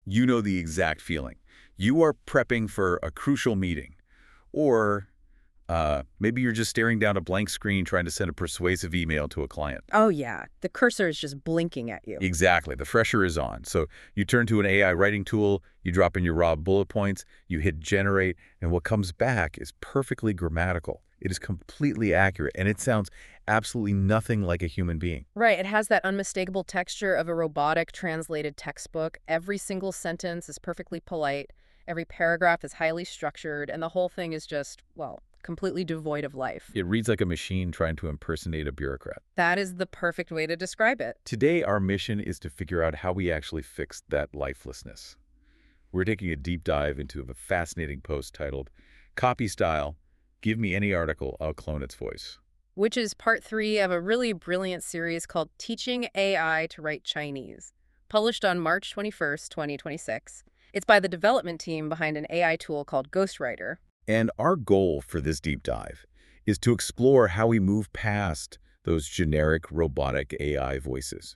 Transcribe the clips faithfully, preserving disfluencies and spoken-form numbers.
You know the exact feeling. You are prepping for a crucial meeting. Or uh, maybe you're just staring down a blank screen trying to send a persuasive email to a client. Oh, yeah. The cursor is just blinking at you. Exactly. The pressure is on. So you turn to an A I writing tool, you drop in your raw bullet points, you hit generate, and what comes back is perfectly grammatical. It is completely accurate, and it sounds absolutely nothing like a human being. Right. It has that unmistakable texture of a robotic translated textbook. Every single sentence is perfectly polite. Every paragraph is highly structured, and the whole thing is just, well, completely devoid of life. It reads like a machine trying to impersonate a bureaucrat. That is the perfect way to describe it. Today, our mission is to figure out how we actually fix that lifelessness. We're taking a deep dive into a fascinating post titled, Copy Style, Give Me Any Article, I'll Clone Its Voice. Which is part three of a really brilliant series called Teaching A I to Write Chinese, published on March twenty-first, twenty twenty-six. It's by the development team behind an A I tool called Ghostwriter. And our goal for this deep dive is to explore how we move past those generic robotic A I voices.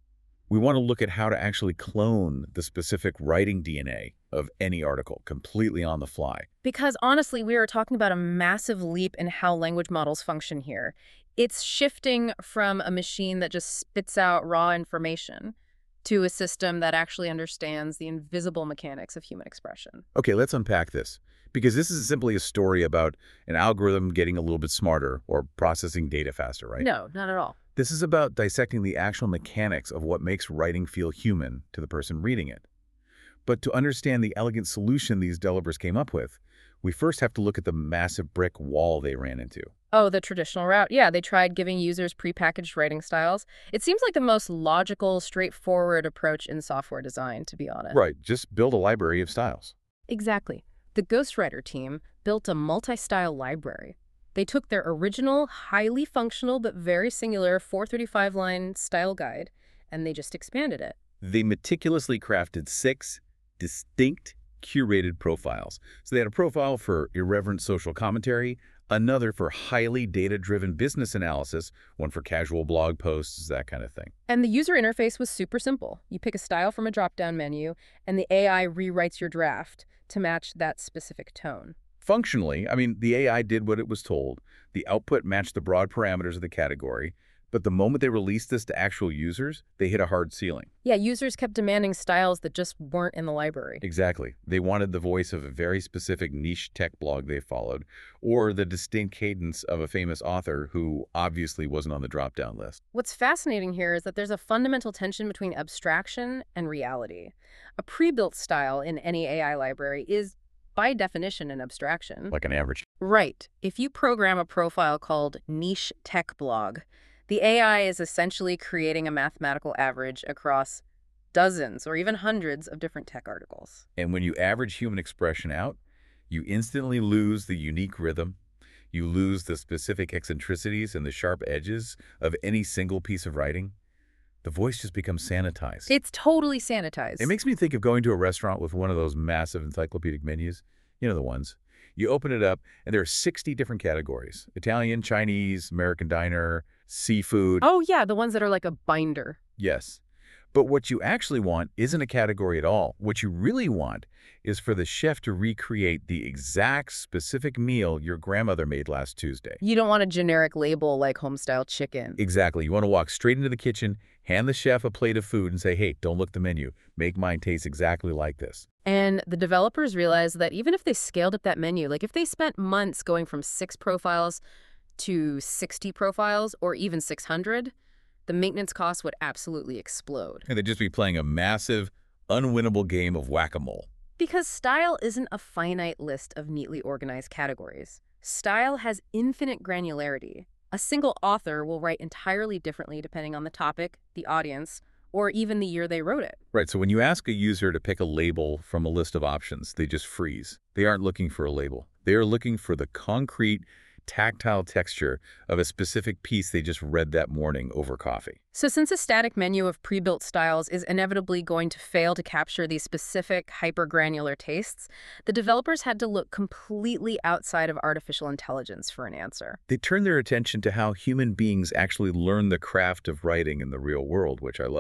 We want to look at how to actually clone the specific writing D N A of any article completely on the fly. Because honestly, we are talking about a massive leap in how language models function here. It's shifting from a machine that just spits out raw information to a system that actually understands the invisible mechanics of human expression. Okay, let's unpack this, because this is simply a story about an algorithm getting a little bit smarter or processing data faster, right? No, not at all. This is about dissecting the actual mechanics of what makes writing feel human to the person reading it. But to understand the elegant solution these developers came up with, we first have to look at the massive brick wall they ran into. Oh, the traditional route. Yeah, they tried giving users prepackaged writing styles. It seems like the most logical, straightforward approach in software design, to be honest. Right, just build a library of styles. Exactly. The Ghostwriter team built a multi-style library. They took their original, highly functional but very singular four thirty-five line style guide, and they just expanded it. They meticulously crafted six distinct, curated profiles. So they had a profile for irreverent social commentary, another for highly data-driven business analysis, one for casual blog posts, that kind of thing. And the user interface was super simple. You pick a style from a drop-down menu, and the A I rewrites your draft to match that specific tone. Functionally, I mean, the A I did what it was told. The output matched the broad parameters of the category. But the moment they released this to actual users, they hit a hard ceiling. Yeah, users kept demanding styles that just weren't in the library. Exactly. They wanted the voice of a very specific niche tech blog they followed, or the distinct cadence of a famous author who obviously wasn't on the drop-down list. What's fascinating here is that there's a fundamental tension between abstraction and reality. A pre-built style in any A I library is, by definition, an abstraction. Like an average. Right. If you program a profile called niche tech blog, the A I is essentially creating a mathematical average across dozens or even hundreds of different tech articles. And when you average human expression out, you instantly lose the unique rhythm. You lose the specific eccentricities and the sharp edges of any single piece of writing. The voice just becomes sanitized. It's totally sanitized. It makes me think of going to a restaurant with one of those massive encyclopedic menus. You know the ones. You open it up, and there are sixty different categories. Italian, Chinese, American diner, seafood. Oh, yeah, the ones that are like a binder. Yes. But what you actually want isn't a category at all. What you really want is for the chef to recreate the exact specific meal your grandmother made last Tuesday. You don't want a generic label like homestyle chicken. Exactly. You want to walk straight into the kitchen, hand the chef a plate of food, and say, hey, don't look at the menu. Make mine taste exactly like this. And the developers realized that even if they scaled up that menu, like if they spent months going from six profiles to sixty profiles or even six hundred, the maintenance costs would absolutely explode. And they'd just be playing a massive, unwinnable game of whack-a-mole. Because style isn't a finite list of neatly organized categories. Style has infinite granularity. A single author will write entirely differently depending on the topic, the audience, or even the year they wrote it. Right, so when you ask a user to pick a label from a list of options, they just freeze. They aren't looking for a label. They are looking for the concrete, tactile texture of a specific piece they just read that morning over coffee. So since a static menu of pre-built styles is inevitably going to fail to capture these specific hyper-granular tastes, the developers had to look completely outside of artificial intelligence for an answer. They turned their attention to how human beings actually learn the craft of writing in the real world, which I love.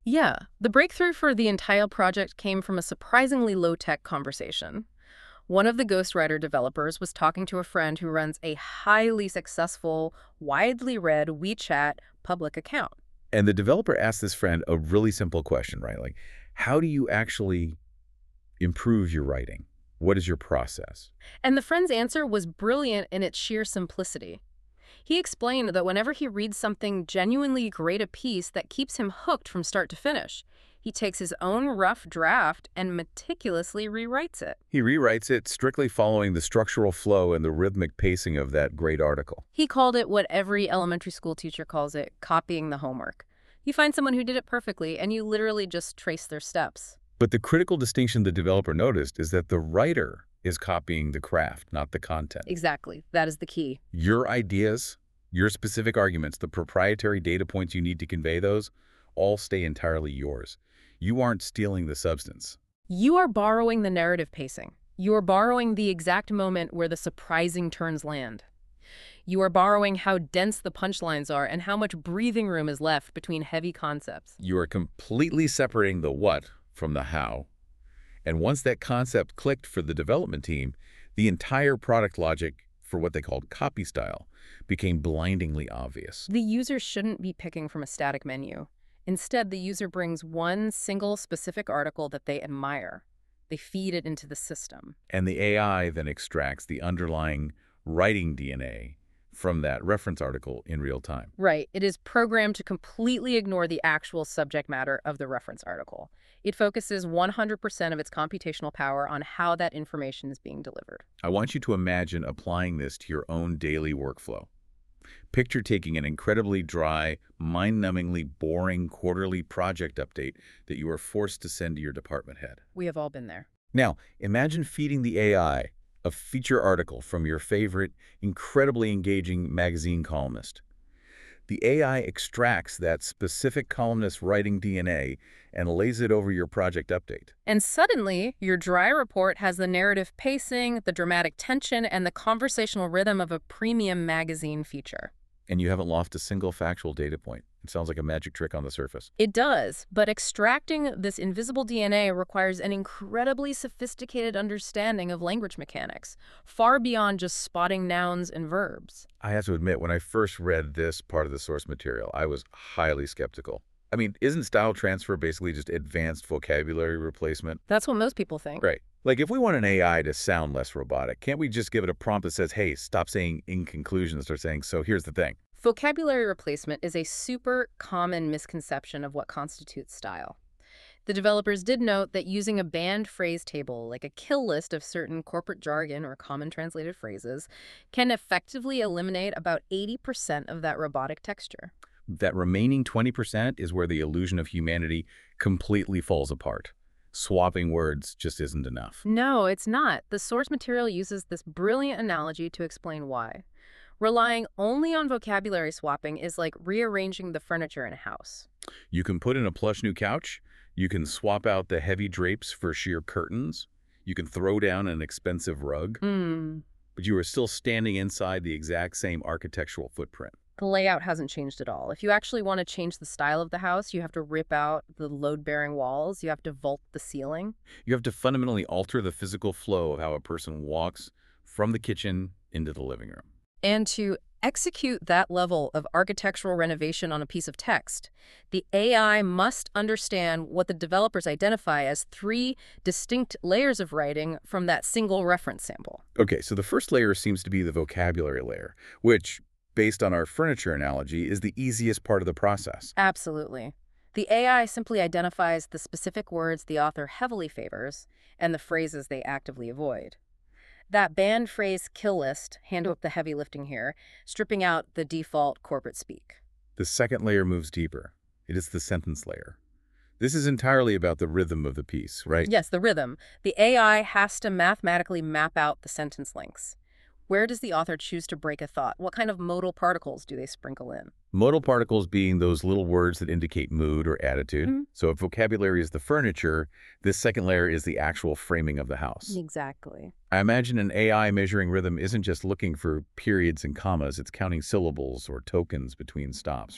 Yeah, the breakthrough for the entire project came from a surprisingly low-tech conversation. One of the Ghostwriter developers was talking to a friend who runs a highly successful, widely read WeChat public account. And the developer asked this friend a really simple question, right? Like, how do you actually improve your writing? What is your process? And the friend's answer was brilliant in its sheer simplicity. He explained that whenever he reads something genuinely great a piece that keeps him hooked from start to finish, he takes his own rough draft and meticulously rewrites it. He rewrites it strictly following the structural flow and the rhythmic pacing of that great article. He called it what every elementary school teacher calls it, copying the homework. You find someone who did it perfectly, and you literally just trace their steps. But the critical distinction the developer noticed is that the writer is copying the craft, not the content. Exactly. That is the key. Your ideas, your specific arguments, the proprietary data points you need to convey those, all stay entirely yours. You aren't stealing the substance. You are borrowing the narrative pacing. You are borrowing the exact moment where the surprising turns land. You are borrowing how dense the punchlines are and how much breathing room is left between heavy concepts. You are completely separating the what from the how. And once that concept clicked for the development team, the entire product logic for what they called copy style became blindingly obvious. The user shouldn't be picking from a static menu. Instead, the user brings one single specific article that they admire. They feed it into the system. And the A I then extracts the underlying writing D N A from that reference article in real time. Right. It is programmed to completely ignore the actual subject matter of the reference article. It focuses one hundred percent of its computational power on how that information is being delivered. I want you to imagine applying this to your own daily workflow. Picture taking an incredibly dry, mind-numbingly boring quarterly project update that you are forced to send to your department head. We have all been there. Now, imagine feeding the A I a feature article from your favorite, incredibly engaging magazine columnist. The A I extracts that specific columnist's writing D N A and lays it over your project update. And suddenly, your dry report has the narrative pacing, the dramatic tension, and the conversational rhythm of a premium magazine feature. And you haven't lost a single factual data point. It sounds like a magic trick on the surface. It does, but extracting this invisible D N A requires an incredibly sophisticated understanding of language mechanics, far beyond just spotting nouns and verbs. I have to admit, when I first read this part of the source material, I was highly skeptical. I mean, isn't style transfer basically just advanced vocabulary replacement? That's what most people think. Right. Like, if we want an A I to sound less robotic, can't we just give it a prompt that says, hey, stop saying in conclusion and start saying, so here's the thing? Vocabulary replacement is a super common misconception of what constitutes style. The developers did note that using a banned phrase table, like a kill list of certain corporate jargon or common translated phrases, can effectively eliminate about eighty percent of that robotic texture. That remaining twenty percent is where the illusion of humanity completely falls apart. Swapping words just isn't enough. No, it's not. The source material uses this brilliant analogy to explain why. Relying only on vocabulary swapping is like rearranging the furniture in a house. You can put in a plush new couch, you can swap out the heavy drapes for sheer curtains, you can throw down an expensive rug, Hmm. but you are still standing inside the exact same architectural footprint. The layout hasn't changed at all. If you actually want to change the style of the house, you have to rip out the load-bearing walls, you have to vault the ceiling. You have to fundamentally alter the physical flow of how a person walks from the kitchen into the living room. And to execute that level of architectural renovation on a piece of text, the A I must understand what the developers identify as three distinct layers of writing from that single reference sample. Okay, so the first layer seems to be the vocabulary layer, which, based on our furniture analogy, is the easiest part of the process. Absolutely. The A I simply identifies the specific words the author heavily favors and the phrases they actively avoid. That banned phrase kill list handle up the heavy lifting here, stripping out the default corporate speak. The second layer moves deeper. It is the sentence layer. This is entirely about the rhythm of the piece, right? Yes, the rhythm. The A I has to mathematically map out the sentence lengths. Where does the author choose to break a thought? What kind of modal particles do they sprinkle in? Modal particles being those little words that indicate mood or attitude. Mm-hmm. So if vocabulary is the furniture, this second layer is the actual framing of the house. Exactly. I imagine an A I measuring rhythm isn't just looking for periods and commas, it's counting syllables or tokens between stops, right?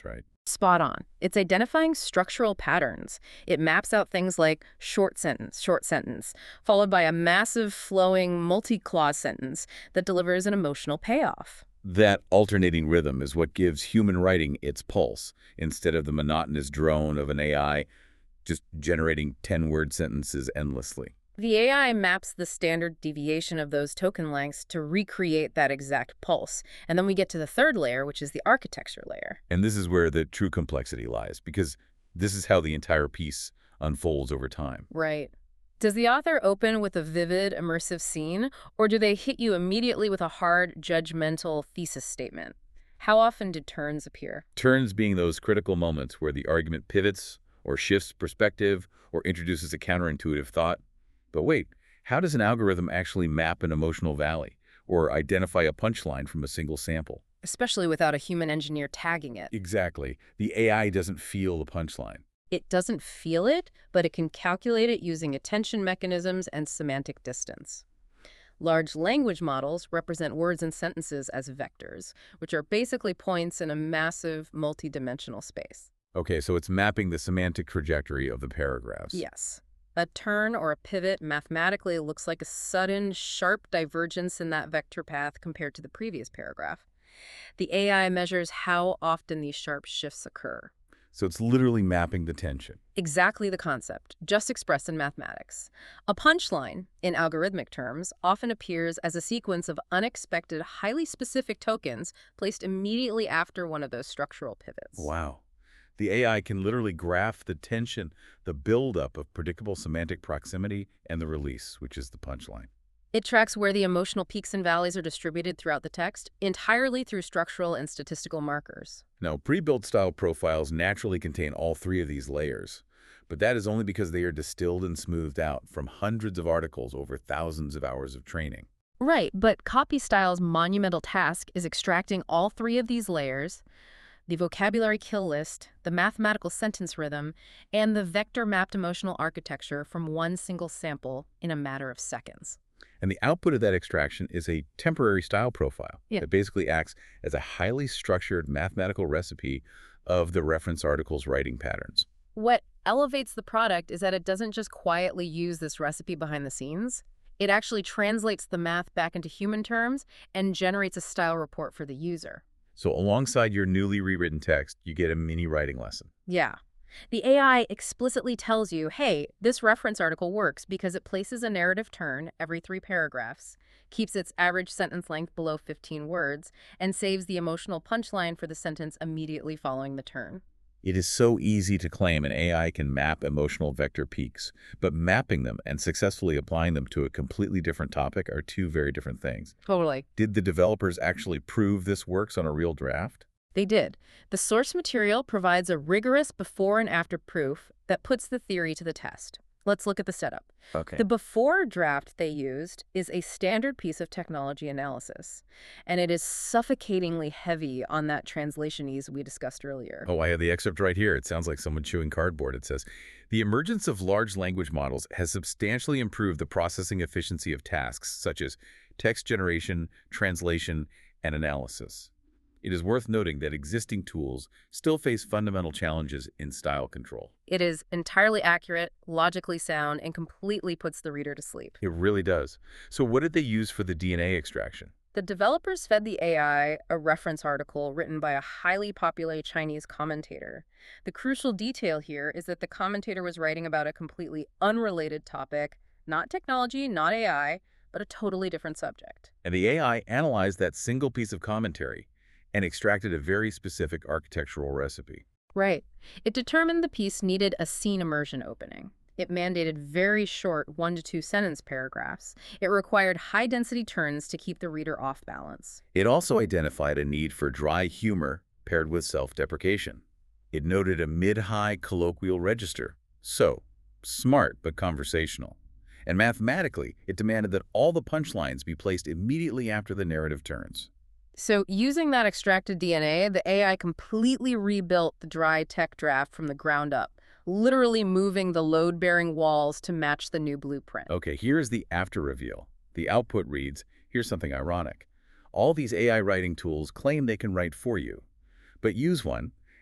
Spot on. It's identifying structural patterns. It maps out things like short sentence, short sentence, followed by a massive flowing multi-clause sentence that delivers an emotional payoff. That alternating rhythm is what gives human writing its pulse, instead of the monotonous drone of an A I just generating ten-word sentences endlessly. The A I maps the standard deviation of those token lengths to recreate that exact pulse. And then we get to the third layer, which is the architecture layer. And this is where the true complexity lies, because this is how the entire piece unfolds over time. Right. Does the author open with a vivid, immersive scene, or do they hit you immediately with a hard, judgmental thesis statement? How often do turns appear? Turns being those critical moments where the argument pivots, or shifts perspective, or introduces a counterintuitive thought. But wait, how does an algorithm actually map an emotional valley or identify a punchline from a single sample? Especially without a human engineer tagging it. Exactly. The A I doesn't feel the punchline. It doesn't feel it, but it can calculate it using attention mechanisms and semantic distance. Large language models represent words and sentences as vectors, which are basically points in a massive, multi-dimensional space. Okay, so it's mapping the semantic trajectory of the paragraphs. Yes. A turn or a pivot mathematically looks like a sudden, sharp divergence in that vector path compared to the previous paragraph. The A I measures how often these sharp shifts occur. So it's literally mapping the tension. Exactly the concept, just expressed in mathematics. A punchline, in algorithmic terms, often appears as a sequence of unexpected, highly specific tokens placed immediately after one of those structural pivots. Wow. The A I can literally graph the tension, the buildup of predictable semantic proximity, and the release, which is the punchline. It tracks where the emotional peaks and valleys are distributed throughout the text, entirely through structural and statistical markers. Now, pre-built style profiles naturally contain all three of these layers, but that is only because they are distilled and smoothed out from hundreds of articles over thousands of hours of training. Right, but CopyStyle's monumental task is extracting all three of these layers, the vocabulary kill list, the mathematical sentence rhythm, and the vector-mapped emotional architecture from one single sample in a matter of seconds. And the output of that extraction is a temporary style profile Yeah. that basically acts as a highly structured mathematical recipe of the reference article's writing patterns. What elevates the product is that it doesn't just quietly use this recipe behind the scenes. It actually translates the math back into human terms and generates a style report for the user. So alongside your newly rewritten text, you get a mini writing lesson. Yeah. The A I explicitly tells you, hey, this reference article works because it places a narrative turn every three paragraphs, keeps its average sentence length below fifteen words, and saves the emotional punchline for the sentence immediately following the turn. It is so easy to claim an A I can map emotional vector peaks, but mapping them and successfully applying them to a completely different topic are two very different things. Totally. Did the developers actually prove this works on a real draft? They did. The source material provides a rigorous before and after proof that puts the theory to the test. Let's look at the setup. Okay. The before draft they used is a standard piece of technology analysis, and it is suffocatingly heavy on that translationese we discussed earlier. Oh, I have the excerpt right here. It sounds like someone chewing cardboard. It says, the emergence of large language models has substantially improved the processing efficiency of tasks such as text generation, translation, and analysis. It is worth noting that existing tools still face fundamental challenges in style control. It is entirely accurate, logically sound, and completely puts the reader to sleep. It really does. So what did they use for the D N A extraction? The developers fed the A I a reference article written by a highly popular Chinese commentator. The crucial detail here is that the commentator was writing about a completely unrelated topic, not technology, not A I, but a totally different subject. And the A I analyzed that single piece of commentary and extracted a very specific architectural recipe. Right. It determined the piece needed a scene immersion opening. It mandated very short one to two sentence paragraphs. It required high-density turns to keep the reader off balance. It also identified a need for dry humor paired with self-deprecation. It noted a mid-high colloquial register. So, smart but conversational. And mathematically, it demanded that all the punchlines be placed immediately after the narrative turns. So using that extracted D N A, the A I completely rebuilt the dry tech draft from the ground up, literally moving the load-bearing walls to match the new blueprint. Okay, here's the after reveal. The output reads, here's something ironic. All these A I writing tools claim they can write for you, but use one,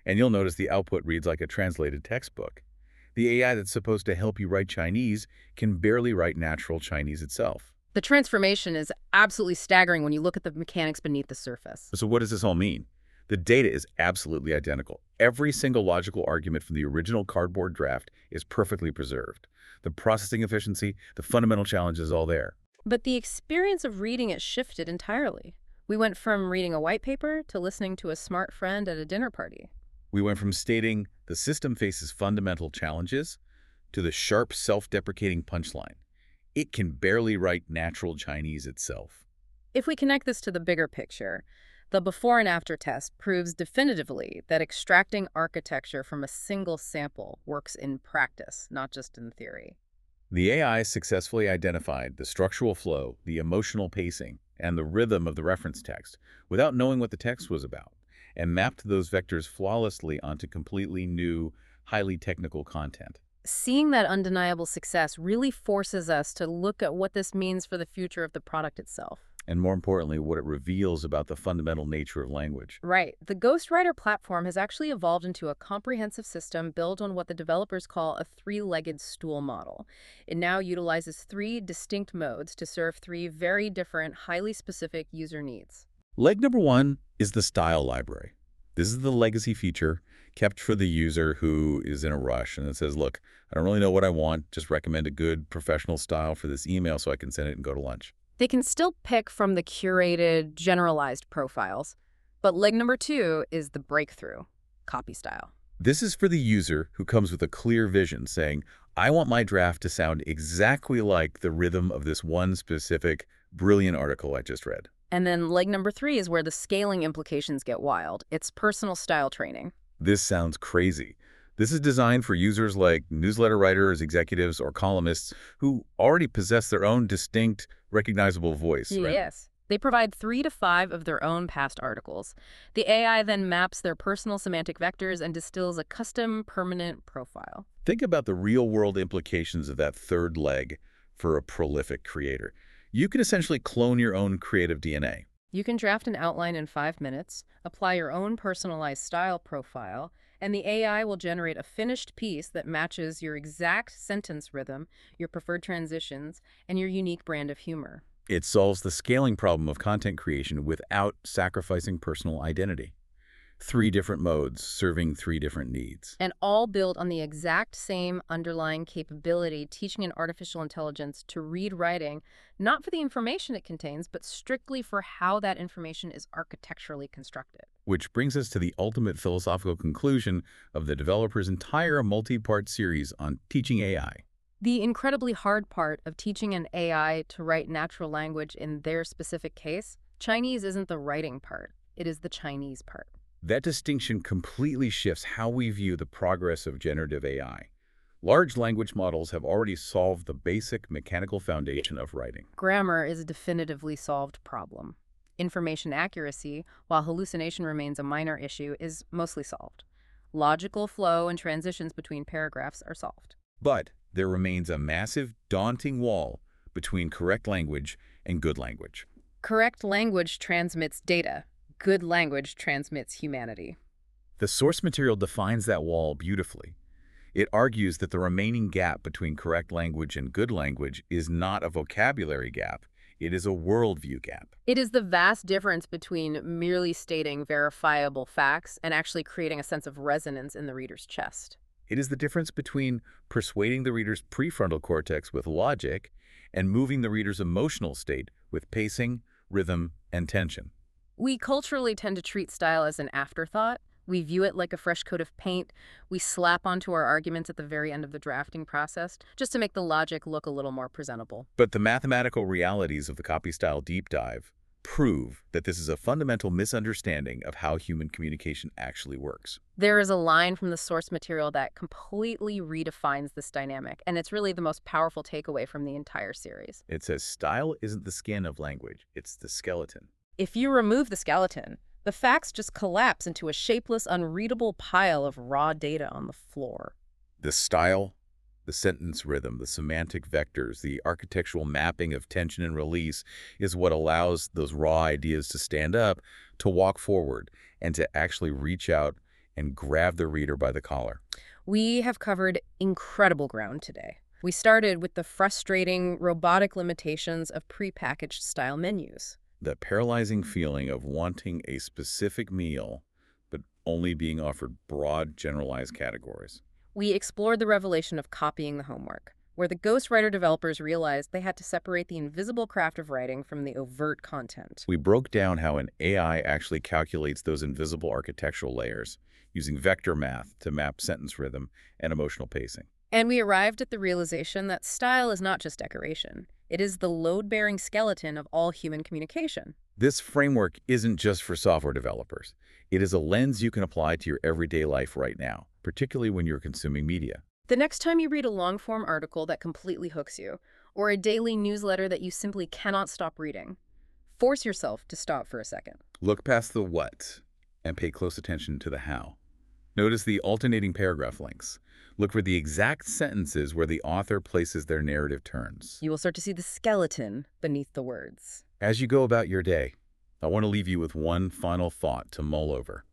And you'll notice the output reads like a translated textbook. The A I that's supposed to help you write Chinese can barely write natural Chinese itself. The transformation is absolutely staggering when you look at the mechanics beneath the surface. So what does this all mean? The data is absolutely identical. Every single logical argument from the original cardboard draft is perfectly preserved. The processing efficiency, the fundamental challenge is all there. But the experience of reading it shifted entirely. We went from reading a white paper to listening to a smart friend at a dinner party. We went from stating the system faces fundamental challenges to the sharp, self-deprecating punchline. It can barely write natural Chinese itself. If we connect this to the bigger picture, the before and after test proves definitively that extracting architecture from a single sample works in practice, not just in theory. The A I successfully identified the structural flow, the emotional pacing, and the rhythm of the reference text without knowing what the text was about, and mapped those vectors flawlessly onto completely new, highly technical content. Seeing that undeniable success really forces us to look at what this means for the future of the product itself. And more importantly, what it reveals about the fundamental nature of language. Right. The Ghostwriter platform has actually evolved into a comprehensive system built on what the developers call a three-legged stool model. It now utilizes three distinct modes to serve three very different, highly specific user needs. Leg number one is the style library. This is the legacy feature kept for the user who is in a rush and it says, look, I don't really know what I want, just recommend a good professional style for this email so I can send it and go to lunch. They can still pick from the curated, generalized profiles, but leg number two is the breakthrough, copy style. This is for the user who comes with a clear vision saying, I want my draft to sound exactly like the rhythm of this one specific, brilliant article I just read. And then leg number three is where the scaling implications get wild. It's personal style training. This sounds crazy. This is designed for users like newsletter writers, executives, or columnists who already possess their own distinct, recognizable voice, right? Yes. They provide three to five of their own past articles. The A I then maps their personal semantic vectors and distills a custom, permanent profile. Think about the real-world implications of that third leg for a prolific creator. You can essentially clone your own creative D N A. You can draft an outline in five minutes, apply your own personalized style profile, and the A I will generate a finished piece that matches your exact sentence rhythm, your preferred transitions, and your unique brand of humor. It solves the scaling problem of content creation without sacrificing personal identity. Three different modes serving three different needs. And all built on the exact same underlying capability, teaching an artificial intelligence to read writing, not for the information it contains, but strictly for how that information is architecturally constructed. Which brings us to the ultimate philosophical conclusion of the developer's entire multi-part series on teaching A I. The incredibly hard part of teaching an A I to write natural language in their specific case, Chinese isn't the writing part, it is the Chinese part. That distinction completely shifts how we view the progress of generative A I. Large language models have already solved the basic mechanical foundation of writing. Grammar is a definitively solved problem. Information accuracy, while hallucination remains a minor issue, is mostly solved. Logical flow and transitions between paragraphs are solved. But there remains a massive, daunting wall between correct language and good language. Correct language transmits data. Good language transmits humanity. The source material defines that wall beautifully. It argues that the remaining gap between correct language and good language is not a vocabulary gap. It is a worldview gap. It is the vast difference between merely stating verifiable facts and actually creating a sense of resonance in the reader's chest. It is the difference between persuading the reader's prefrontal cortex with logic and moving the reader's emotional state with pacing, rhythm, and tension. We culturally tend to treat style as an afterthought. We view it like a fresh coat of paint. We slap onto our arguments at the very end of the drafting process just to make the logic look a little more presentable. But the mathematical realities of the copy style deep dive prove that this is a fundamental misunderstanding of how human communication actually works. There is a line from the source material that completely redefines this dynamic, and it's really the most powerful takeaway from the entire series. It says, style isn't the skin of language, it's the skeleton. If you remove the skeleton, the facts just collapse into a shapeless, unreadable pile of raw data on the floor. The style, the sentence rhythm, the semantic vectors, the architectural mapping of tension and release is what allows those raw ideas to stand up, to walk forward, and to actually reach out and grab the reader by the collar. We have covered incredible ground today. We started with the frustrating robotic limitations of prepackaged style menus. The paralyzing feeling of wanting a specific meal, but only being offered broad, generalized categories. We explored the revelation of copying the homework, where the Ghostwriter developers realized they had to separate the invisible craft of writing from the overt content. We broke down how an A I actually calculates those invisible architectural layers, using vector math to map sentence rhythm and emotional pacing. And we arrived at the realization that style is not just decoration. It is the load-bearing skeleton of all human communication. This framework isn't just for software developers. It is a lens you can apply to your everyday life right now, particularly when you're consuming media. The next time you read a long-form article that completely hooks you, or a daily newsletter that you simply cannot stop reading, force yourself to stop for a second. Look past the what and pay close attention to the how. Notice the alternating paragraph links. Look for the exact sentences where the author places their narrative turns. You will start to see the skeleton beneath the words. As you go about your day, I want to leave you with one final thought to mull over.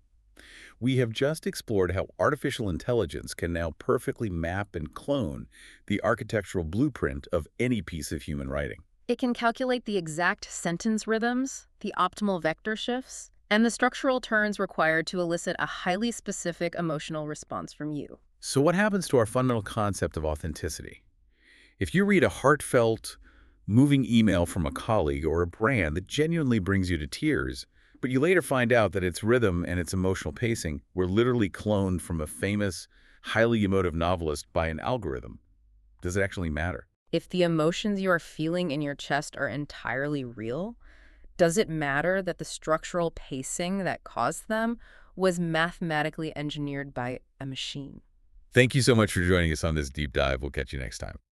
We have just explored how artificial intelligence can now perfectly map and clone the architectural blueprint of any piece of human writing. It can calculate the exact sentence rhythms, the optimal vector shifts, and the structural turns required to elicit a highly specific emotional response from you. So what happens to our fundamental concept of authenticity? If you read a heartfelt, moving email from a colleague or a brand that genuinely brings you to tears, but you later find out that its rhythm and its emotional pacing were literally cloned from a famous, highly emotive novelist by an algorithm, does it actually matter? If the emotions you are feeling in your chest are entirely real, does it matter that the structural pacing that caused them was mathematically engineered by a machine? Thank you so much for joining us on this deep dive. We'll catch you next time.